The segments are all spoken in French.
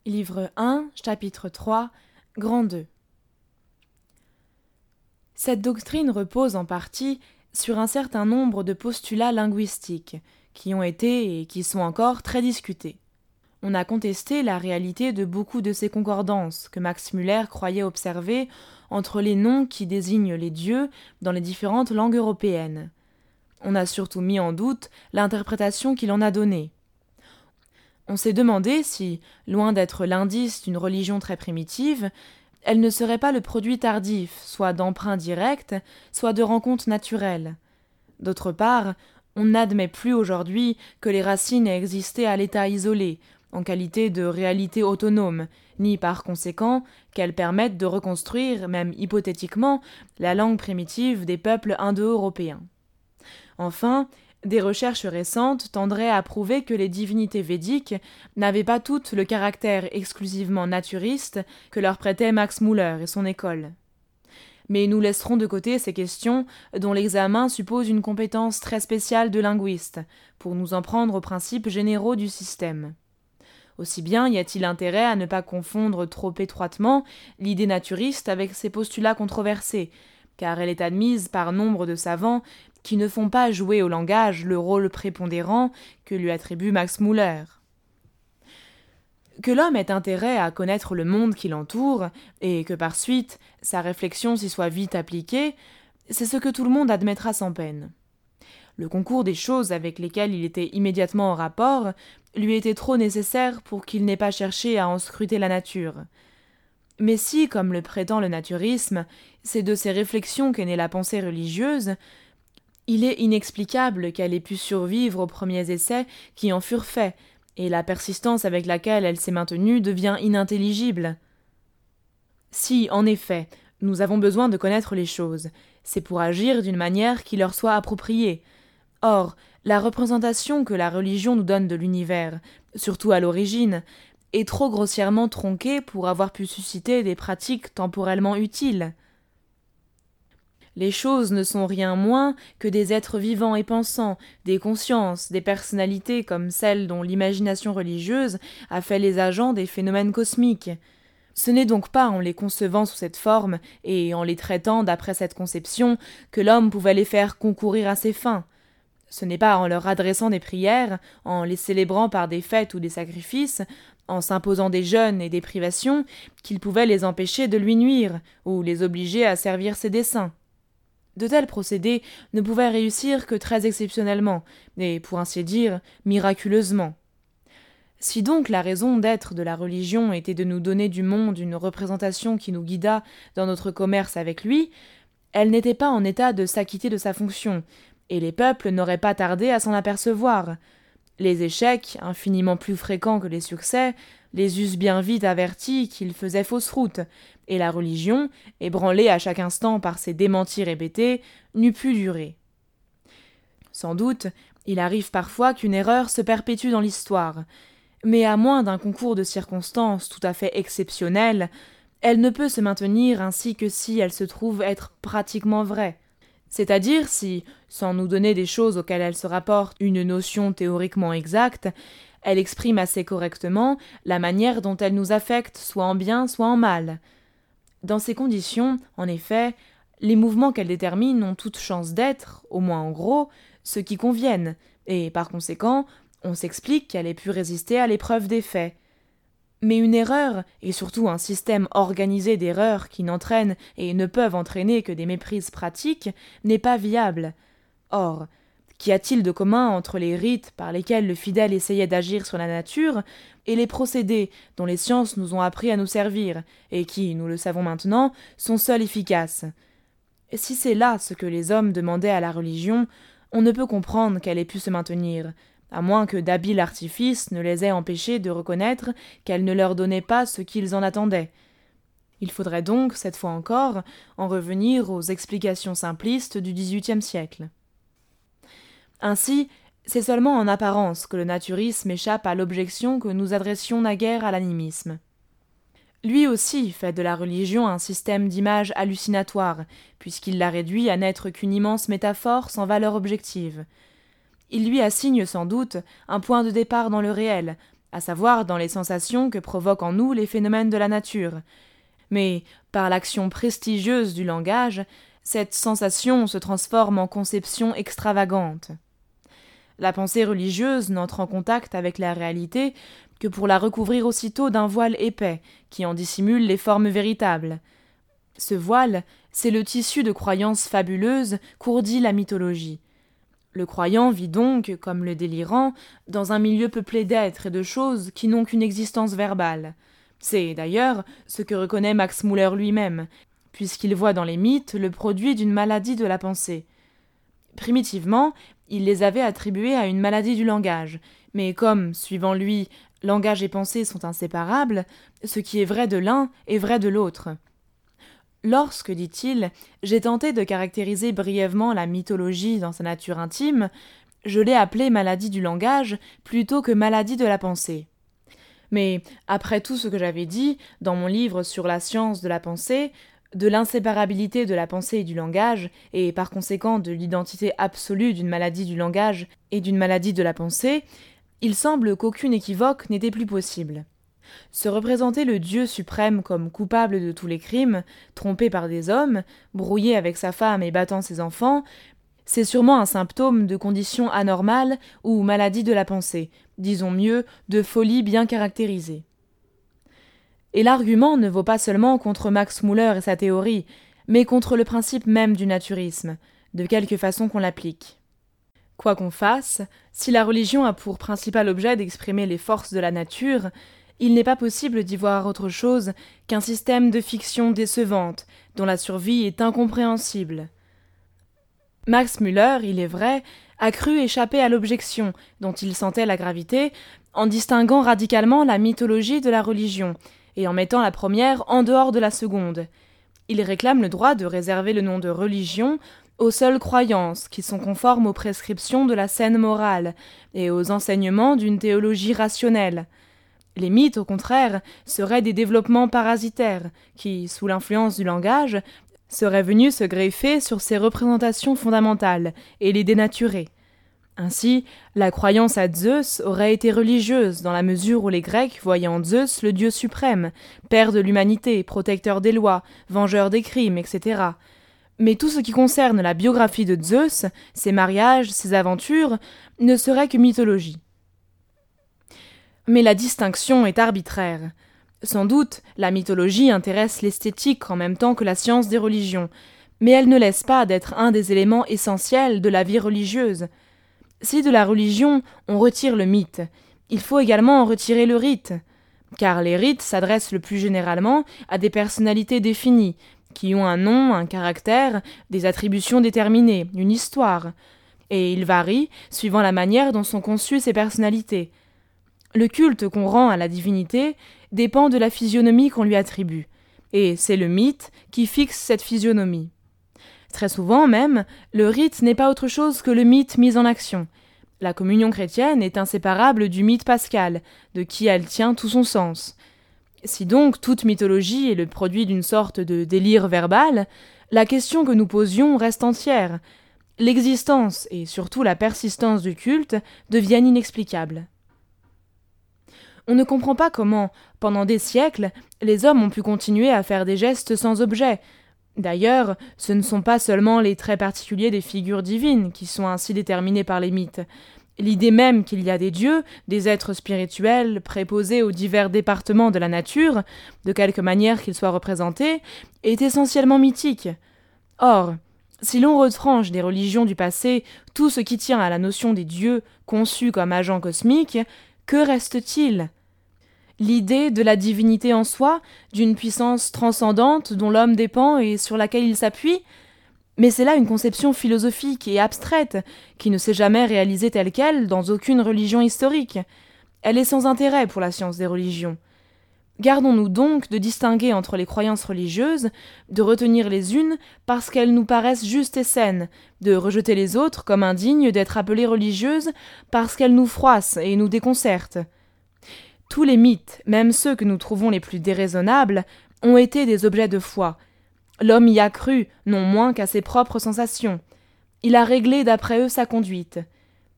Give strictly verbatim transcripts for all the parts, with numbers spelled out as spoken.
Livre un, chapitre trois, grand deux. Cette doctrine repose en partie sur un certain nombre de postulats linguistiques, qui ont été et qui sont encore très discutés. On a contesté la réalité de beaucoup de ces concordances que Max Müller croyait observer entre les noms qui désignent les dieux dans les différentes langues européennes. On a surtout mis en doute l'interprétation qu'il en a donnée. On s'est demandé si, loin d'être l'indice d'une religion très primitive, elle ne serait pas le produit tardif, soit d'emprunts directs, soit de rencontres naturelles. D'autre part, on n'admet plus aujourd'hui que les racines aient existé à l'état isolé, en qualité de réalité autonome, ni par conséquent qu'elles permettent de reconstruire, même hypothétiquement, la langue primitive des peuples indo-européens. Enfin, des recherches récentes tendraient à prouver que les divinités védiques n'avaient pas toutes le caractère exclusivement naturiste que leur prêtait Max Müller et son école. Mais nous laisserons de côté ces questions dont l'examen suppose une compétence très spéciale de linguiste, pour nous en prendre aux principes généraux du système. Aussi bien y a-t-il intérêt à ne pas confondre trop étroitement l'idée naturiste avec ses postulats controversés, car elle est admise par nombre de savants qui ne font pas jouer au langage le rôle prépondérant que lui attribue Max Müller. Que l'homme ait intérêt à connaître le monde qui l'entoure, et que par suite sa réflexion s'y soit vite appliquée, c'est ce que tout le monde admettra sans peine. Le concours des choses avec lesquelles il était immédiatement en rapport lui était trop nécessaire pour qu'il n'ait pas cherché à en scruter la nature. Mais si, comme le prétend le naturisme, c'est de ces réflexions qu'est née la pensée religieuse, il est inexplicable qu'elle ait pu survivre aux premiers essais qui en furent faits, et la persistance avec laquelle elle s'est maintenue devient inintelligible. Si, en effet, nous avons besoin de connaître les choses, c'est pour agir d'une manière qui leur soit appropriée. Or, la représentation que la religion nous donne de l'univers, surtout à l'origine, est trop grossièrement tronquée pour avoir pu susciter des pratiques temporellement utiles. Les choses ne sont rien moins que des êtres vivants et pensants, des consciences, des personnalités comme celles dont l'imagination religieuse a fait les agents des phénomènes cosmiques. Ce n'est donc pas en les concevant sous cette forme et en les traitant d'après cette conception que l'homme pouvait les faire concourir à ses fins. Ce n'est pas en leur adressant des prières, en les célébrant par des fêtes ou des sacrifices, en s'imposant des jeûnes et des privations, qu'il pouvait les empêcher de lui nuire ou les obliger à servir ses desseins. De tels procédés ne pouvaient réussir que très exceptionnellement, et, pour ainsi dire, miraculeusement. Si donc la raison d'être de la religion était de nous donner du monde une représentation qui nous guidât dans notre commerce avec lui, elle n'était pas en état de s'acquitter de sa fonction, et les peuples n'auraient pas tardé à s'en apercevoir. Les échecs, infiniment plus fréquents que les succès, les eussent bien vite avertis qu'ils faisaient fausse route, et la religion, ébranlée à chaque instant par ces démentis répétés, n'eût pu durer. Sans doute, il arrive parfois qu'une erreur se perpétue dans l'histoire, mais à moins d'un concours de circonstances tout à fait exceptionnel, elle ne peut se maintenir ainsi que si elle se trouve être pratiquement vraie. C'est-à-dire si, sans nous donner des choses auxquelles elle se rapporte une notion théoriquement exacte, elle exprime assez correctement la manière dont elle nous affecte soit en bien, soit en mal. Dans ces conditions, en effet, les mouvements qu'elle détermine ont toute chance d'être, au moins en gros, ceux qui conviennent, et par conséquent, on s'explique qu'elle ait pu résister à l'épreuve des faits. Mais une erreur, et surtout un système organisé d'erreurs qui n'entraînent et ne peuvent entraîner que des méprises pratiques, n'est pas viable. Or, qu'y a-t-il de commun entre les rites par lesquels le fidèle essayait d'agir sur la nature et les procédés dont les sciences nous ont appris à nous servir, et qui, nous le savons maintenant, sont seuls efficaces? Si c'est là ce que les hommes demandaient à la religion, on ne peut comprendre qu'elle ait pu se maintenir, à moins que d'habiles artifices ne les aient empêchés de reconnaître qu'elle ne leur donnait pas ce qu'ils en attendaient. Il faudrait donc, cette fois encore, en revenir aux explications simplistes du dix-huitième siècle. Ainsi, c'est seulement en apparence que le naturisme échappe à l'objection que nous adressions naguère à l'animisme. Lui aussi fait de la religion un système d'images hallucinatoires, puisqu'il la réduit à n'être qu'une immense métaphore sans valeur objective. Il lui assigne sans doute un point de départ dans le réel, à savoir dans les sensations que provoquent en nous les phénomènes de la nature. Mais, par l'action prestigieuse du langage, cette sensation se transforme en conception extravagante. La pensée religieuse n'entre en contact avec la réalité que pour la recouvrir aussitôt d'un voile épais, qui en dissimule les formes véritables. Ce voile, c'est le tissu de croyances fabuleuses qu'ourdit la mythologie. Le croyant vit donc, comme le délirant, dans un milieu peuplé d'êtres et de choses qui n'ont qu'une existence verbale. C'est, d'ailleurs, ce que reconnaît Max Müller lui-même, puisqu'il voit dans les mythes le produit d'une maladie de la pensée. Primitivement, il les avait attribués à une maladie du langage, mais comme, suivant lui, langage et pensée sont inséparables, ce qui est vrai de l'un est vrai de l'autre. Lorsque, dit-il, j'ai tenté de caractériser brièvement la mythologie dans sa nature intime, je l'ai appelée maladie du langage plutôt que maladie de la pensée. Mais, après tout ce que j'avais dit, dans mon livre sur la science de la pensée, de l'inséparabilité de la pensée et du langage, et par conséquent de l'identité absolue d'une maladie du langage et d'une maladie de la pensée, il semble qu'aucune équivoque n'était plus possible. Se représenter le Dieu suprême comme coupable de tous les crimes, trompé par des hommes, brouillé avec sa femme et battant ses enfants, c'est sûrement un symptôme de condition anormale ou maladie de la pensée, disons mieux, de folie bien caractérisée. Et l'argument ne vaut pas seulement contre Max Müller et sa théorie, mais contre le principe même du naturisme, de quelque façon qu'on l'applique. Quoi qu'on fasse, si la religion a pour principal objet d'exprimer les forces de la nature, il n'est pas possible d'y voir autre chose qu'un système de fiction décevante, dont la survie est incompréhensible. Max Müller, il est vrai, a cru échapper à l'objection, dont il sentait la gravité, en distinguant radicalement la mythologie de la religion, et en mettant la première en dehors de la seconde. Il réclame le droit de réserver le nom de religion aux seules croyances qui sont conformes aux prescriptions de la saine morale et aux enseignements d'une théologie rationnelle. Les mythes, au contraire, seraient des développements parasitaires qui, sous l'influence du langage, seraient venus se greffer sur ces représentations fondamentales et les dénaturer. Ainsi, la croyance à Zeus aurait été religieuse dans la mesure où les Grecs voyaient en Zeus le dieu suprême, père de l'humanité, protecteur des lois, vengeur des crimes, et cetera. Mais tout ce qui concerne la biographie de Zeus, ses mariages, ses aventures, ne serait que mythologie. Mais la distinction est arbitraire. Sans doute, la mythologie intéresse l'esthétique en même temps que la science des religions, mais elle ne laisse pas d'être un des éléments essentiels de la vie religieuse. Si de la religion on retire le mythe, il faut également en retirer le rite, car les rites s'adressent le plus généralement à des personnalités définies, qui ont un nom, un caractère, des attributions déterminées, une histoire, et ils varient suivant la manière dont sont conçues ces personnalités. Le culte qu'on rend à la divinité dépend de la physionomie qu'on lui attribue, et c'est le mythe qui fixe cette physionomie. Très souvent même, le rite n'est pas autre chose que le mythe mis en action. La communion chrétienne est inséparable du mythe pascal, de qui elle tient tout son sens. Si donc toute mythologie est le produit d'une sorte de délire verbal, la question que nous posions reste entière. L'existence et surtout la persistance du culte deviennent inexplicables. On ne comprend pas comment, pendant des siècles, les hommes ont pu continuer à faire des gestes sans objet. D'ailleurs, ce ne sont pas seulement les traits particuliers des figures divines qui sont ainsi déterminés par les mythes. L'idée même qu'il y a des dieux, des êtres spirituels, préposés aux divers départements de la nature, de quelque manière qu'ils soient représentés, est essentiellement mythique. Or, si l'on retranche des religions du passé tout ce qui tient à la notion des dieux conçus comme agents cosmiques, que reste-t-il ? L'idée de la divinité en soi, d'une puissance transcendante dont l'homme dépend et sur laquelle il s'appuie ? Mais c'est là une conception philosophique et abstraite, qui ne s'est jamais réalisée telle qu'elle dans aucune religion historique. Elle est sans intérêt pour la science des religions. Gardons-nous donc de distinguer entre les croyances religieuses, de retenir les unes parce qu'elles nous paraissent justes et saines, de rejeter les autres comme indignes d'être appelées religieuses parce qu'elles nous froissent et nous déconcertent. Tous les mythes, même ceux que nous trouvons les plus déraisonnables, ont été des objets de foi. L'homme y a cru, non moins qu'à ses propres sensations. Il a réglé d'après eux sa conduite.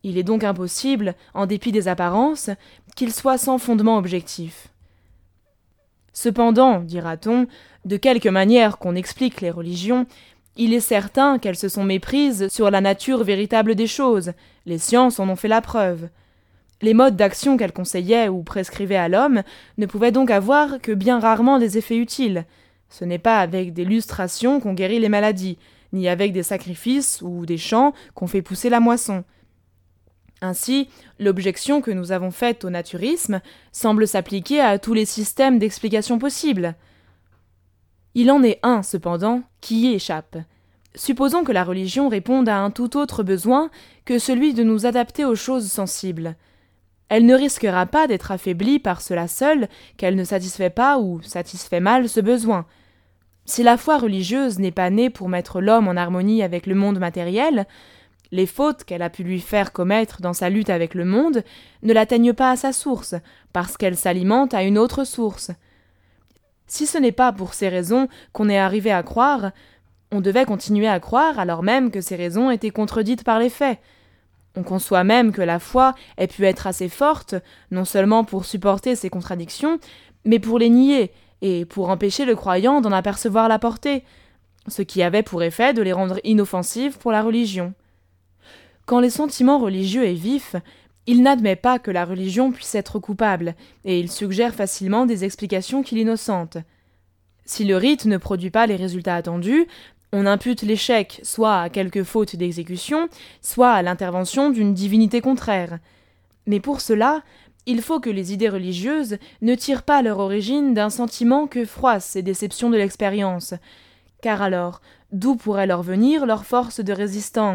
Il est donc impossible, en dépit des apparences, qu'il soit sans fondement objectif. Cependant, dira-t-on, de quelque manière qu'on explique les religions, il est certain qu'elles se sont méprises sur la nature véritable des choses, les sciences en ont fait la preuve. Les modes d'action qu'elles conseillaient ou prescrivaient à l'homme ne pouvaient donc avoir que bien rarement des effets utiles. Ce n'est pas avec des lustrations qu'on guérit les maladies, ni avec des sacrifices ou des champs qu'on fait pousser la moisson. Ainsi, l'objection que nous avons faite au naturisme semble s'appliquer à tous les systèmes d'explication possibles. Il en est un, cependant, qui y échappe. Supposons que la religion réponde à un tout autre besoin que celui de nous adapter aux choses sensibles. Elle ne risquera pas d'être affaiblie par cela seul qu'elle ne satisfait pas ou satisfait mal ce besoin. Si la foi religieuse n'est pas née pour mettre l'homme en harmonie avec le monde matériel, les fautes qu'elle a pu lui faire commettre dans sa lutte avec le monde ne l'atteignent pas à sa source, parce qu'elle s'alimente à une autre source. Si ce n'est pas pour ces raisons qu'on est arrivé à croire, on devait continuer à croire alors même que ces raisons étaient contredites par les faits. On conçoit même que la foi ait pu être assez forte, non seulement pour supporter ces contradictions, mais pour les nier, et pour empêcher le croyant d'en apercevoir la portée, ce qui avait pour effet de les rendre inoffensives pour la religion. Quand les sentiments religieux est vif, il n'admet pas que la religion puisse être coupable, et il suggère facilement des explications qui l'innocentent. Si le rite ne produit pas les résultats attendus, on impute l'échec soit à quelque faute d'exécution, soit à l'intervention d'une divinité contraire. Mais pour cela, il faut que les idées religieuses ne tirent pas leur origine d'un sentiment que froissent ces déceptions de l'expérience, car alors, d'où pourrait leur venir leur force de résistance ?